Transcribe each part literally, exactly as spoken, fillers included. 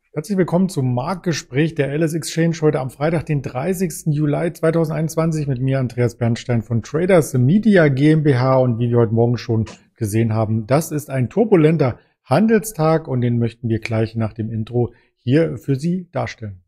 Herzlich willkommen zum Marktgespräch der L S Exchange heute am Freitag, den dreißigsten Juli zweitausendeinundzwanzig mit mir, Andreas Bernstein von Traders Media GmbH. Und wie wir heute Morgen schon gesehen haben, das ist ein turbulenter Handelstag und den möchten wir gleich nach dem Intro hier für Sie darstellen.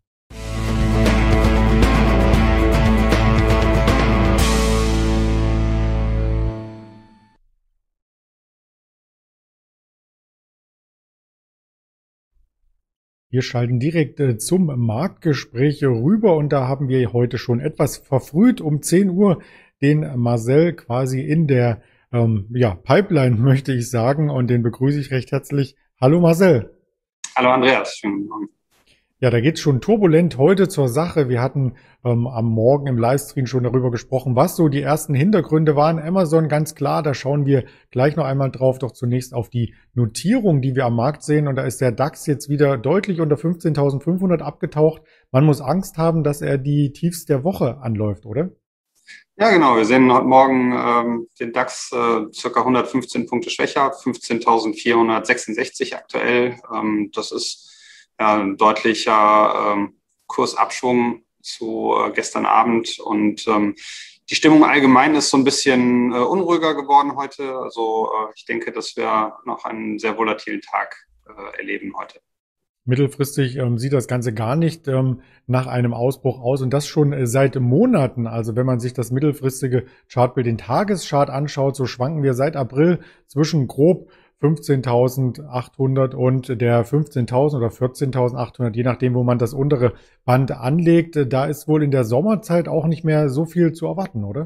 Wir schalten direkt äh, zum Marktgespräch rüber und da haben wir heute schon etwas verfrüht um zehn Uhr den Marcel quasi in der ähm, ja, Pipeline, möchte ich sagen, und den begrüße ich recht herzlich. Hallo Marcel. Hallo Andreas, schönen guten Morgen. Ja, da geht's schon turbulent heute zur Sache. Wir hatten ähm, am Morgen im Livestream schon darüber gesprochen, was so die ersten Hintergründe waren. Amazon, ganz klar, da schauen wir gleich noch einmal drauf, doch zunächst auf die Notierung, die wir am Markt sehen. Und da ist der DAX jetzt wieder deutlich unter fünfzehntausendfünfhundert abgetaucht. Man muss Angst haben, dass er die Tiefs der Woche anläuft, oder? Ja, genau. Wir sehen heute Morgen ähm, den DAX äh, circa hundertfünfzehn Punkte schwächer, fünfzehntausendvierhundertsechsundsechzig aktuell. Ähm, das ist ja ein deutlicher ähm, Kursabschwung zu äh, gestern Abend. Und ähm, die Stimmung allgemein ist so ein bisschen äh, unruhiger geworden heute. Also äh, ich denke, dass wir noch einen sehr volatilen Tag äh, erleben heute. Mittelfristig ähm, sieht das Ganze gar nicht ähm, nach einem Ausbruch aus und das schon äh, seit Monaten. Also wenn man sich das mittelfristige Chartbild, den Tageschart anschaut, so schwanken wir seit April zwischen grob fünfzehntausendachthundert und der fünfzehntausend oder vierzehntausendachthundert, je nachdem, wo man das untere Band anlegt. Da ist wohl in der Sommerzeit auch nicht mehr so viel zu erwarten, oder?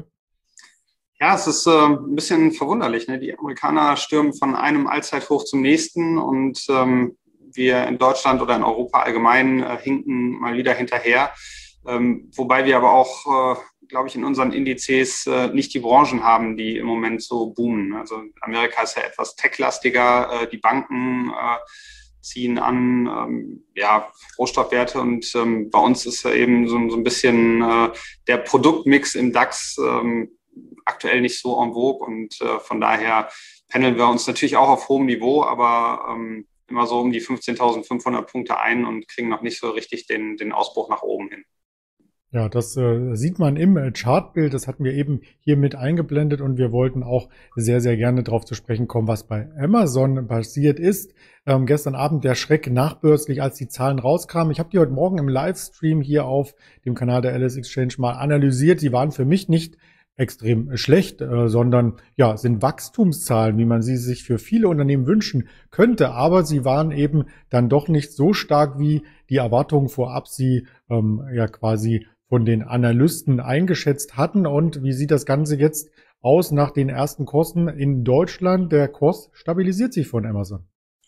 Ja, es ist äh, ein bisschen verwunderlich, ne? Die Amerikaner stürmen von einem Allzeithoch zum nächsten und ähm, wir in Deutschland oder in Europa allgemein äh, hinken mal wieder hinterher. Ähm, wobei wir aber auch, äh, glaube ich, in unseren Indizes äh, nicht die Branchen haben, die im Moment so boomen. Also Amerika ist ja etwas techlastiger, äh, die Banken äh, ziehen an, ähm, ja, Rohstoffwerte und ähm, bei uns ist ja eben so, so ein bisschen äh, der Produktmix im DAX ähm, aktuell nicht so en vogue und äh, von daher pendeln wir uns natürlich auch auf hohem Niveau, aber ähm, immer so um die fünfzehntausendfünfhundert Punkte ein und kriegen noch nicht so richtig den, den Ausbruch nach oben hin. Ja, das äh, sieht man im äh, Chartbild. Das hatten wir eben hier mit eingeblendet und wir wollten auch sehr, sehr gerne darauf zu sprechen kommen, was bei Amazon passiert ist. Ähm, gestern Abend der Schreck nachbörslich, als die Zahlen rauskamen. Ich habe die heute Morgen im Livestream hier auf dem Kanal der L S Exchange mal analysiert. Die waren für mich nicht extrem schlecht, äh, sondern ja, sind Wachstumszahlen, wie man sie sich für viele Unternehmen wünschen könnte. Aber sie waren eben dann doch nicht so stark, wie die Erwartungen vorab sie ähm, ja quasi von den Analysten eingeschätzt hatten. Und wie sieht das Ganze jetzt aus nach den ersten Kosten in Deutschland? Der Kurs stabilisiert sich von Amazon.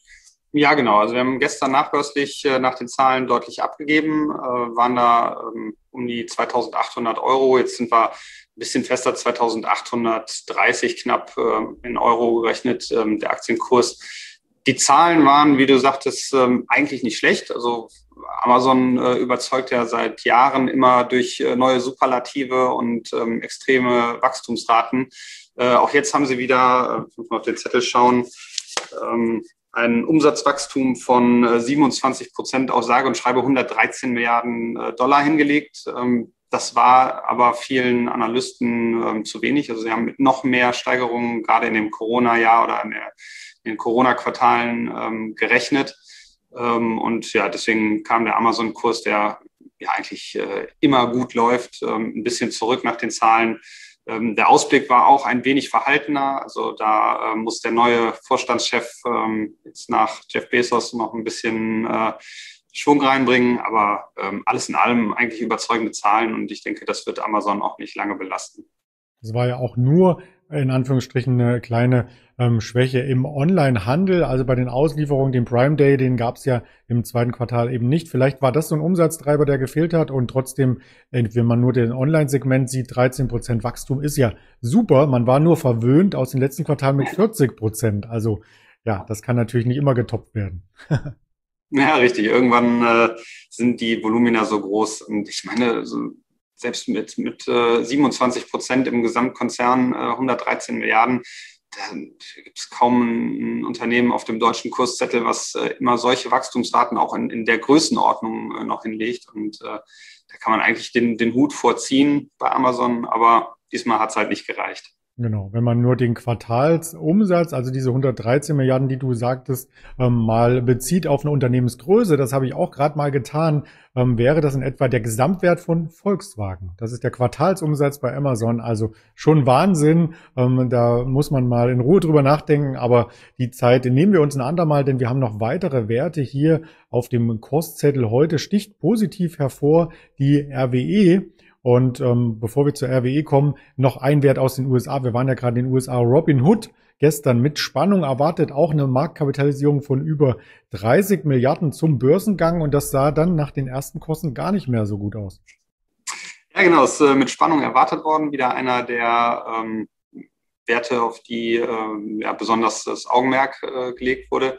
Ja, genau. Also wir haben gestern nachbörslich äh, nach den Zahlen deutlich abgegeben, äh, waren da ähm, um die zweitausendachthundert Euro. Jetzt sind wir ein bisschen fester, zweitausendachthundertdreißig knapp äh, in Euro gerechnet, ähm, der Aktienkurs. Die Zahlen waren, wie du sagtest, ähm, eigentlich nicht schlecht. Also Amazon äh, überzeugt ja seit Jahren immer durch äh, neue Superlative und ähm, extreme Wachstumsraten. Äh, auch jetzt haben sie wieder, äh, muss man auf den Zettel schauen, ähm, ein Umsatzwachstum von siebenundzwanzig Prozent auf sage und schreibe hundertdreizehn Milliarden Dollar hingelegt. Das war aber vielen Analysten zu wenig. Also sie haben mit noch mehr Steigerungen gerade in dem Corona-Jahr oder in, der, in den Corona-Quartalen gerechnet. Und ja, deswegen kam der Amazon-Kurs, der ja eigentlich immer gut läuft, ein bisschen zurück nach den Zahlen. Der Ausblick war auch ein wenig verhaltener. Also da äh, muss der neue Vorstandschef ähm, jetzt nach Jeff Bezos noch ein bisschen äh, Schwung reinbringen. Aber ähm, alles in allem eigentlich überzeugende Zahlen. Und ich denke, das wird Amazon auch nicht lange belasten. Das war ja auch nur in Anführungsstrichen eine kleine ähm, Schwäche im Onlinehandel. Also bei den Auslieferungen, den Prime Day, den gab es ja im zweiten Quartal eben nicht. Vielleicht war das so ein Umsatztreiber, der gefehlt hat. Und trotzdem, wenn man nur den Online-Segment sieht, dreizehn Prozent Wachstum ist ja super. Man war nur verwöhnt aus den letzten Quartalen mit vierzig Prozent. Also ja, das kann natürlich nicht immer getoppt werden. Ja, richtig. Irgendwann äh, sind die Volumina so groß. Und ich meine, so selbst mit, mit äh, siebenundzwanzig Prozent im Gesamtkonzern, äh, hundertdreizehn Milliarden, da gibt es kaum ein Unternehmen auf dem deutschen Kurszettel, was äh, immer solche Wachstumsraten auch in, in der Größenordnung äh, noch hinlegt. Und äh, da kann man eigentlich den, den Hut vorziehen bei Amazon, aber diesmal hat es halt nicht gereicht. Genau, wenn man nur den Quartalsumsatz, also diese hundertdreizehn Milliarden, die du sagtest, ähm, mal bezieht auf eine Unternehmensgröße, das habe ich auch gerade mal getan, ähm, wäre das in etwa der Gesamtwert von Volkswagen. Das ist der Quartalsumsatz bei Amazon, also schon Wahnsinn. Ähm, da muss man mal in Ruhe drüber nachdenken, aber die Zeit nehmen wir uns ein andermal, denn wir haben noch weitere Werte hier auf dem Kurszettel heute. Sticht positiv hervor die R W E. Und ähm, bevor wir zur R W E kommen, noch ein Wert aus den U S A. Wir waren ja gerade in den U S A. Robinhood gestern mit Spannung erwartet, auch eine Marktkapitalisierung von über dreißig Milliarden zum Börsengang. Und das sah dann nach den ersten Kosten gar nicht mehr so gut aus. Ja, genau, ist äh, mit Spannung erwartet worden. Wieder einer der ähm, Werte, auf die äh, ja, besonders das Augenmerk äh, gelegt wurde.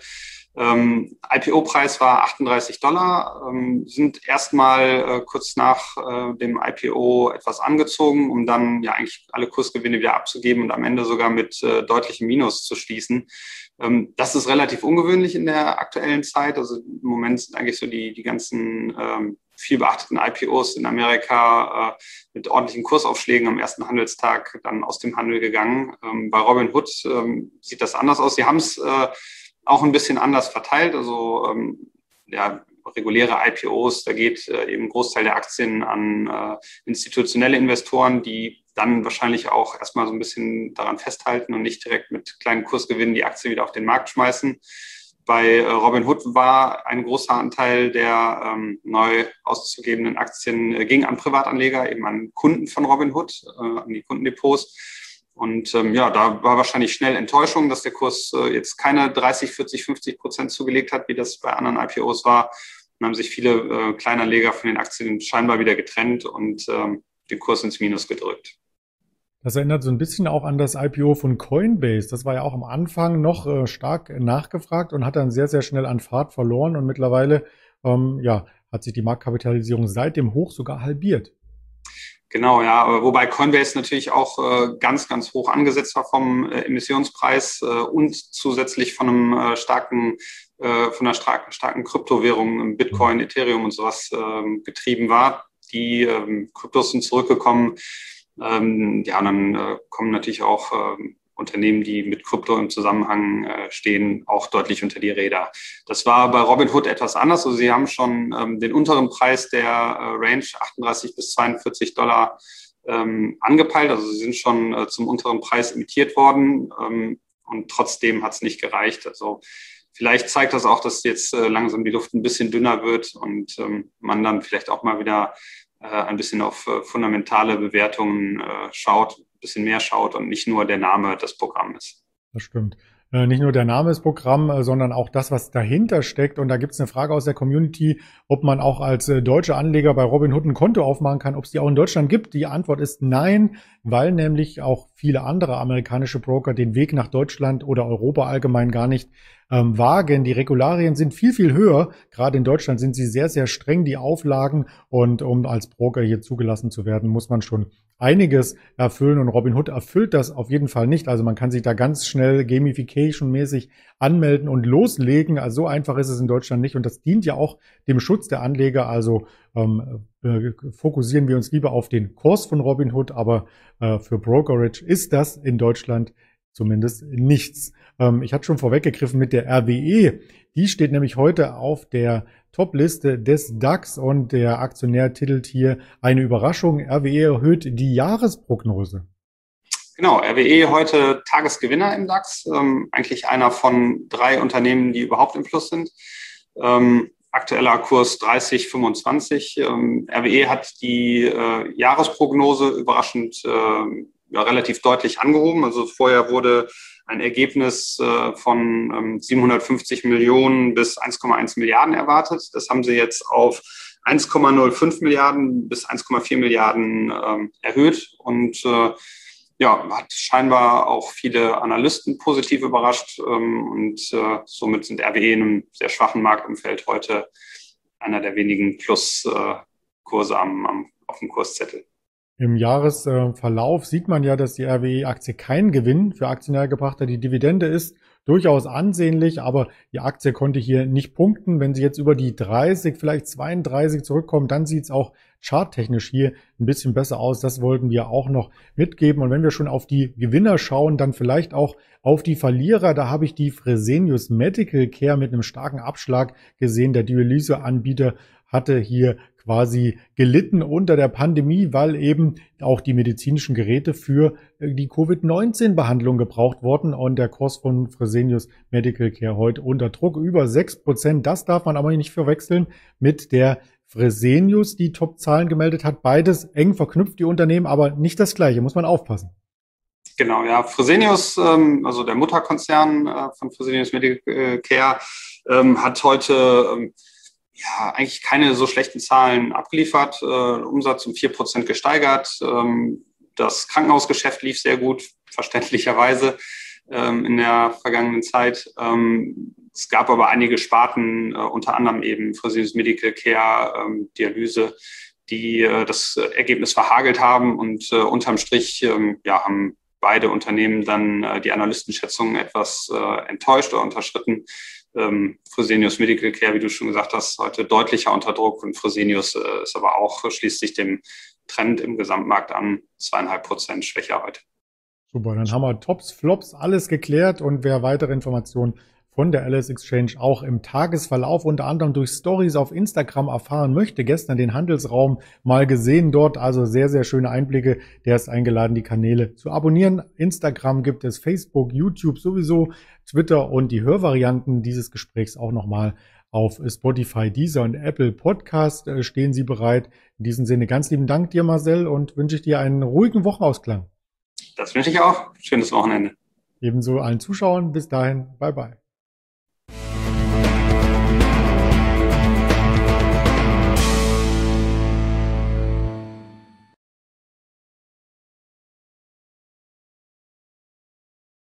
Ähm, I P O-Preis war achtunddreißig Dollar, ähm, sind erstmal äh, kurz nach äh, dem I P O etwas angezogen, um dann ja eigentlich alle Kursgewinne wieder abzugeben und am Ende sogar mit äh, deutlichem Minus zu schließen. Ähm, das ist relativ ungewöhnlich in der aktuellen Zeit. Also im Moment sind eigentlich so die, die ganzen ähm, viel beachteten I P Os in Amerika äh, mit ordentlichen Kursaufschlägen am ersten Handelstag dann aus dem Handel gegangen. Ähm, bei Robinhood ähm, sieht das anders aus. Sie haben es äh, auch ein bisschen anders verteilt. Also ähm, ja, reguläre I P Os, da geht äh, eben ein Großteil der Aktien an äh, institutionelle Investoren, die dann wahrscheinlich auch erstmal so ein bisschen daran festhalten und nicht direkt mit kleinen Kursgewinnen die Aktie wieder auf den Markt schmeißen. Bei äh, Robinhood war ein großer Anteil der ähm, neu auszugebenden Aktien äh, ging an Privatanleger, eben an Kunden von Robinhood, äh, an die Kundendepots. Und ähm, ja, da war wahrscheinlich schnell Enttäuschung, dass der Kurs äh, jetzt keine dreißig, vierzig, fünfzig Prozent zugelegt hat, wie das bei anderen I P Os war. Dann haben sich viele äh, Kleinanleger von den Aktien scheinbar wieder getrennt und ähm, den Kurs ins Minus gedrückt. Das erinnert so ein bisschen auch an das I P O von Coinbase. Das war ja auch am Anfang noch äh, stark nachgefragt und hat dann sehr, sehr schnell an Fahrt verloren. Und mittlerweile ähm, ja, hat sich die Marktkapitalisierung seit dem Hoch sogar halbiert. Genau, ja, wobei Coinbase natürlich auch äh, ganz, ganz hoch angesetzt war vom äh, Emissionspreis äh, und zusätzlich von einem äh, starken, äh, von einer starken, starken Kryptowährung, Bitcoin, mhm. Ethereum und sowas äh, getrieben war. Die äh, Kryptos sind zurückgekommen. Ähm, ja, und dann äh, kommen natürlich auch äh, Unternehmen, die mit Krypto im Zusammenhang äh, stehen, auch deutlich unter die Räder. Das war bei Robinhood etwas anders. Also sie haben schon ähm, den unteren Preis der äh, Range achtunddreißig bis zweiundvierzig Dollar ähm, angepeilt. Also sie sind schon äh, zum unteren Preis imitiert worden ähm, und trotzdem hat es nicht gereicht. Also vielleicht zeigt das auch, dass jetzt äh, langsam die Luft ein bisschen dünner wird und ähm, man dann vielleicht auch mal wieder äh, ein bisschen auf äh, fundamentale Bewertungen äh, schaut, ein bisschen mehr schaut und nicht nur der Name des Programms. Das stimmt. Äh, nicht nur der Name des Programms, äh, sondern auch das, was dahinter steckt. Und da gibt es eine Frage aus der Community, ob man auch als äh, deutscher Anleger bei Robinhood ein Konto aufmachen kann, ob es die auch in Deutschland gibt. Die Antwort ist nein, weil nämlich auch viele andere amerikanische Broker den Weg nach Deutschland oder Europa allgemein gar nicht ähm, wagen. Die Regularien sind viel, viel höher. Gerade in Deutschland sind sie sehr, sehr streng, die Auflagen. Und um als Broker hier zugelassen zu werden, muss man schon einiges erfüllen. Und Robinhood erfüllt das auf jeden Fall nicht. Also man kann sich da ganz schnell Gamification-mäßig anmelden und loslegen. Also so einfach ist es in Deutschland nicht. Und das dient ja auch dem Schutz der Anleger. Also ähm, äh, fokussieren wir uns lieber auf den Kurs von Robinhood. Aber äh, für Brokerage ist das in Deutschland zumindest nichts. Ähm, ich hatte schon vorweggegriffen mit der R W E. Die steht nämlich heute auf der Top-Liste des DAX und der Aktionär titelt hier eine Überraschung. R W E erhöht die Jahresprognose. Genau, R W E heute Tagesgewinner im DAX. Ähm, eigentlich einer von drei Unternehmen, die überhaupt im Plus sind. Ähm, aktueller Kurs dreißig Komma fünfundzwanzig. Ähm, R W E hat die äh, Jahresprognose überraschend äh, ja, relativ deutlich angehoben. Also vorher wurde ein Ergebnis äh, von ähm, siebenhundertfünfzig Millionen bis eins Komma eins Milliarden erwartet. Das haben sie jetzt auf eins Komma null fünf Milliarden bis eins Komma vier Milliarden ähm, erhöht und äh, ja, hat scheinbar auch viele Analysten positiv überrascht ähm, und äh, somit sind R W E in einem sehr schwachen Marktumfeld heute einer der wenigen Pluskurse äh, am, am, auf dem Kurszettel. Im Jahresverlauf sieht man ja, dass die R W E-Aktie kein Gewinn für Aktionär gebracht hat. Die Dividende ist durchaus ansehnlich, aber die Aktie konnte hier nicht punkten. Wenn sie jetzt über die dreißig, vielleicht zweiunddreißig zurückkommt, dann sieht es auch charttechnisch hier ein bisschen besser aus. Das wollten wir auch noch mitgeben. Und wenn wir schon auf die Gewinner schauen, dann vielleicht auch auf die Verlierer. Da habe ich die Fresenius Medical Care mit einem starken Abschlag gesehen. Der Dialyseanbieter hatte hier quasi gelitten unter der Pandemie, weil eben auch die medizinischen Geräte für die Covid neunzehn Behandlung gebraucht wurden und der Kurs von Fresenius Medical Care heute unter Druck über sechs Prozent. Das darf man aber nicht verwechseln mit der Fresenius, die Top-Zahlen gemeldet hat. Beides eng verknüpft, die Unternehmen, aber nicht das Gleiche, muss man aufpassen. Genau, ja, Fresenius, ähm, also der Mutterkonzern äh, von Fresenius Medical Care, ähm, hat heute ähm, ja eigentlich keine so schlechten Zahlen abgeliefert, äh, Umsatz um vier Prozent gesteigert. Ähm, das Krankenhausgeschäft lief sehr gut, verständlicherweise ähm, in der vergangenen Zeit. Ähm, es gab aber einige Sparten, äh, unter anderem eben Fresenius Medical Care, ähm, Dialyse, die äh, das Ergebnis verhagelt haben und äh, unterm Strich ähm, ja, haben beide Unternehmen dann äh, die Analystenschätzungen etwas äh, enttäuscht oder unterschritten. Ähm, Fresenius Medical Care, wie du schon gesagt hast, heute deutlicher unter Druck und Fresenius äh, ist aber auch, schließt sich dem Trend im Gesamtmarkt an, zweieinhalb Prozent schwächer heute. Super, dann haben wir Tops, Flops, alles geklärt und wer weitere Informationen von der Alice Exchange auch im Tagesverlauf unter anderem durch Stories auf Instagram erfahren möchte. Gestern den Handelsraum mal gesehen dort, also sehr, sehr schöne Einblicke. Der ist eingeladen, die Kanäle zu abonnieren. Instagram gibt es, Facebook, YouTube sowieso, Twitter und die Hörvarianten dieses Gesprächs auch nochmal auf Spotify, Deezer und Apple Podcast stehen Sie bereit. In diesem Sinne ganz lieben Dank dir, Marcel, und wünsche ich dir einen ruhigen Wochenausklang. Das wünsche ich auch. Schönes Wochenende. Ebenso allen Zuschauern. Bis dahin. Bye, bye.